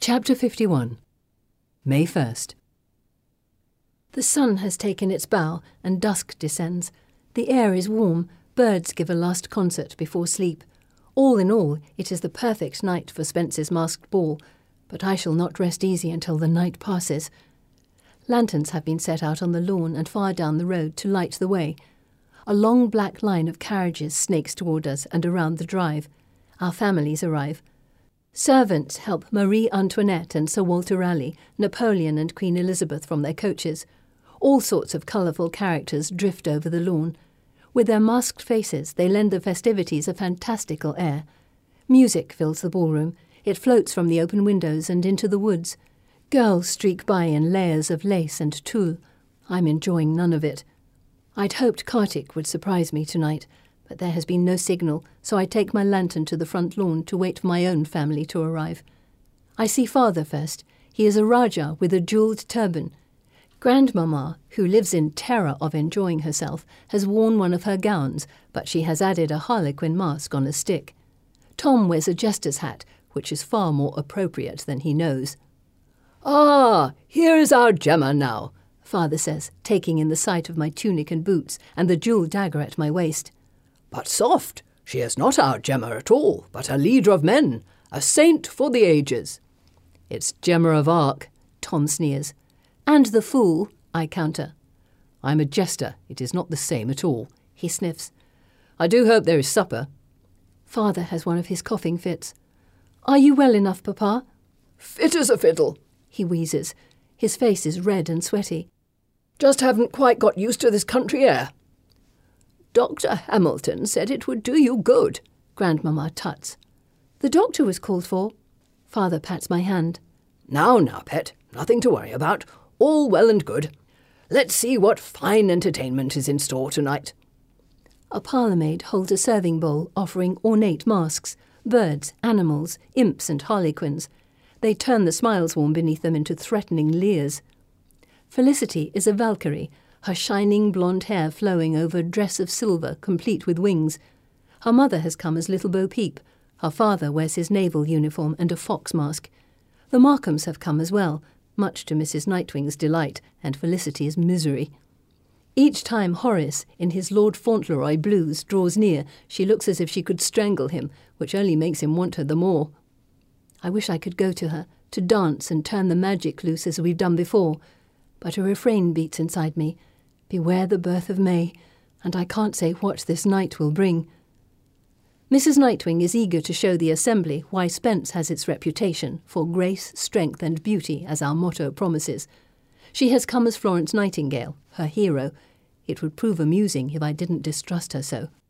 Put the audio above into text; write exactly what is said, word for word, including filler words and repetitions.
Chapter fifty-one. May first. The sun has taken its bow and dusk descends. The air is warm, birds give a last concert before sleep. All in all, it is the perfect night for Spence's masked ball, but I shall not rest easy until the night passes. Lanterns have been set out on the lawn and far down the road to light the way. A long black line of carriages snakes toward us and around the drive. Our families arrive. Servants help Marie Antoinette and Sir Walter Raleigh, Napoleon and Queen Elizabeth from their coaches. All sorts of colourful characters drift over the lawn. With their masked faces, they lend the festivities a fantastical air. Music fills the ballroom. It floats from the open windows and into the woods. Girls streak by in layers of lace and tulle. I'm enjoying none of it. I'd hoped Kartik would surprise me tonight, but there has been no signal, so I take my lantern to the front lawn to wait for my own family to arrive. I see father first. He is a Rajah with a jewelled turban. Grandmamma, who lives in terror of enjoying herself, has worn one of her gowns, but she has added a harlequin mask on a stick. Tom wears a jester's hat, which is far more appropriate than he knows. "Ah, here is our Gemma now," father says, taking in the sight of my tunic and boots and the jewelled dagger at my waist. "But soft, she is not our Gemma at all, but a leader of men, a saint for the ages." "It's Gemma of Arc," Tom sneers. "And the fool," I counter. "I'm a jester, it is not the same at all," he sniffs. "I do hope there is supper." Father has one of his coughing fits. "Are you well enough, Papa?" "Fit as a fiddle," he wheezes. His face is red and sweaty. "Just haven't quite got used to this country air." "Doctor Hamilton said it would do you good," Grandmamma tuts. "The doctor was called for." Father pats my hand. "Now, now, pet, nothing to worry about. All well and good. Let's see what fine entertainment is in store tonight." A parlour-maid holds a serving bowl offering ornate masks, birds, animals, imps and harlequins. They turn the smiles worn beneath them into threatening leers. Felicity is a Valkyrie, her shining blonde hair flowing over a dress of silver complete with wings. Her mother has come as Little Bo Peep. Her father wears his naval uniform and a fox mask. The Markhams have come as well, much to Missus Nightwing's delight and Felicity's misery. Each time Horace, in his Lord Fauntleroy blues, draws near, she looks as if she could strangle him, which only makes him want her the more. I wish I could go to her, to dance and turn the magic loose as we've done before, but a refrain beats inside me. Beware the birth of May, and I can't say what this night will bring. Missus Nightwing is eager to show the assembly why Spence has its reputation for grace, strength and beauty, as our motto promises. She has come as Florence Nightingale, her hero. It would prove amusing if I didn't distrust her so.